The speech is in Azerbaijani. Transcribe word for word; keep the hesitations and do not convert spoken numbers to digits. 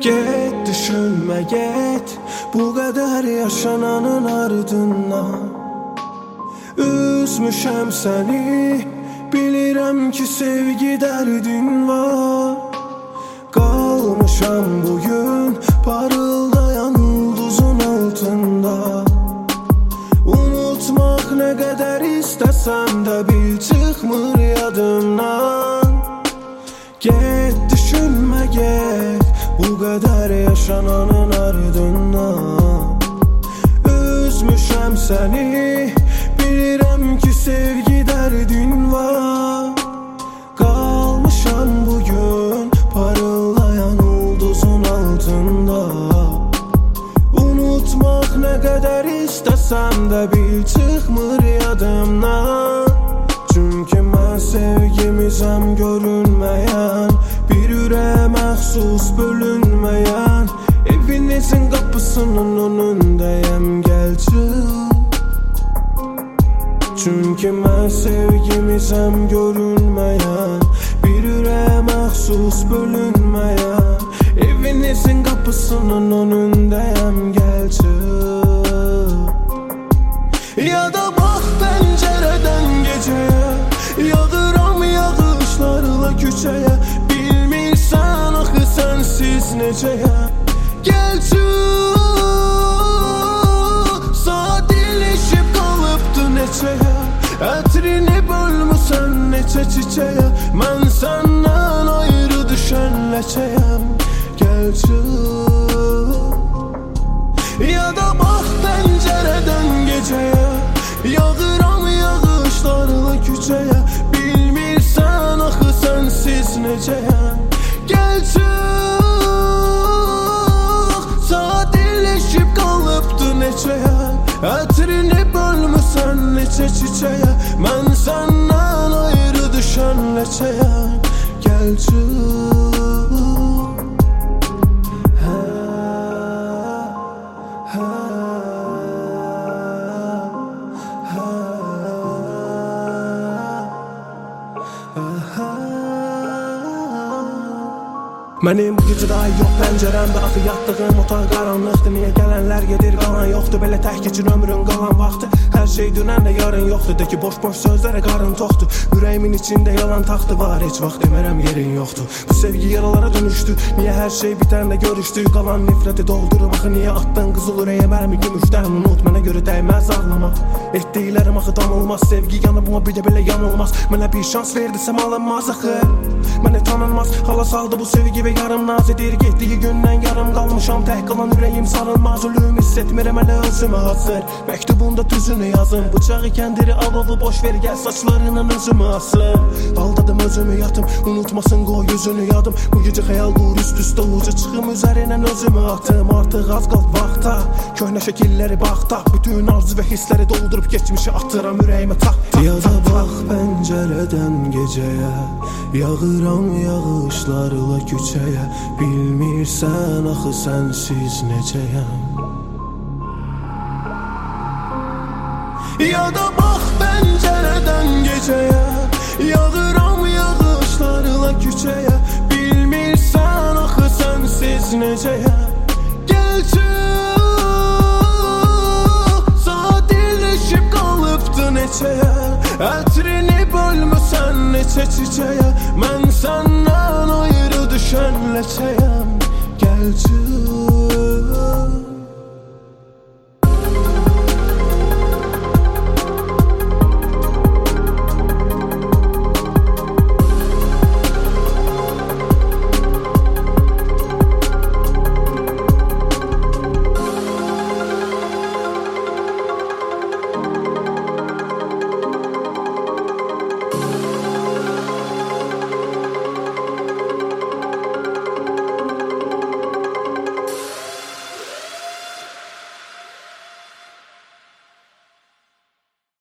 Get düşünme get, bu kadar yaşananın ardından. Üzmüşəm səni, bilirəm ki sevgi dərdin var. Qalmışam bugün parıldayan ulduzun altında. Unutmaq nə qədər istəsəm də bil çıxmır yadımdan. Get düşünmə get, bu kadar yaşananın ardından. Üzmüşəm səni, bilirəm ki sevgi dərdin var. Qalmışam bugün parıldayan ulduzun altında. Unutmaq nə qədər istəsəm də bil çıxmır yadımdan. Çünki mən sevgimizəm görünməyən, bir ürəyə məxsus bölünməyən. Evinizin qapısının önündəyəm, gəl çıx. Çünki mən sevgimizəm görünməyən, bir ürəyə məxsus bölünməyən. Evinizin qapısının önündəyəm, gəl çıx. Ya da bax pəncərədən gecəyə, yağıram yağışlarla küçəyə. Bilmirsən axı sənsiz necəyəm, gəl çıx. Saat ilişib qalıbdı neçəyə, ətrini bölmüsən neçə çiçəyə. Mən səndən ayrı düşən ləçəyəm, gəl çıx. Ya da bax pəncərədən gecəyə, yağıram yağışlarla küçəyə. Bilmirsən axı sənsiz necəyəm, gəl çıx. Saat ilişib qalıbdı neçəyə, ətrini bölmüsən neçə çiçəyə. Mən səndən ayrı düşən ləçəyəm, gəl çıx. Mənim bu gecə daha yox pəncərəmdə, axı yatdığım otaq qaranlıqdır. Niyə gələnlər gedir qalan yoxdur, belə tək keçir ömrün qalan vaxtı. Hər şey dünən də yarın yoxdur, de ki boş boş sözlərə qarın toxdur. Ürəyimin içində yalan taxtı var, heç vaxt demərəm yerin yoxdur. Bu sevgi yaralara dönüşdü, niyə hər şey bitəndə görüşdük. Qalan nifrəti doldurub, axı niyə atdın qızıl ürəyə mərmi gümüşdən. Unut, mənə görə dəyməz ağlamaq, etdiklərim axı danılmaz. Sevgi yanıbıma bir də belə yanılmaz, mənə bir şans verdisəm alınmaz axı. Mənə tanınmaz, hala saldı bu sevgi və yarım naz edir. Getdiyi gündən yarım qalmışam, tək qalan ürəyim sarılmaz. Ölüm hiss etmirəm hələ özümə hazır, məktubunda düzünü yazım. Bıçağı kəndiri alovu boş ver, gəl saçlarından özümü asım. Aldadım özümü yatım, unutmasın qoy yüzünü yadım. Bu gecə xəyal qur üst üstə uca çıxım, üzərindən özümü atım. Artıq az qalt vaxta, köhnə şəkilləri baxda. Bütün arzu və hissləri doldurub geçmişi atıram ürəyimə tak tak. Ya da bax pəncərədən gecəyə, yağıram yağışlarla küçəyə. Bilmirsən axı sənsiz necəyəm. Ya da bax pəncərədən gecəyə, yağıram yağışlarla küçəyə. Bilmirsən axı sənsiz necəyəm, gəl çıx. Saat ilişib qalıbdı neçəyə, ətrini bölmüsən neçə çiçəyə. Mən səndən ayrı düşən ləçəyəm, gəl çıx.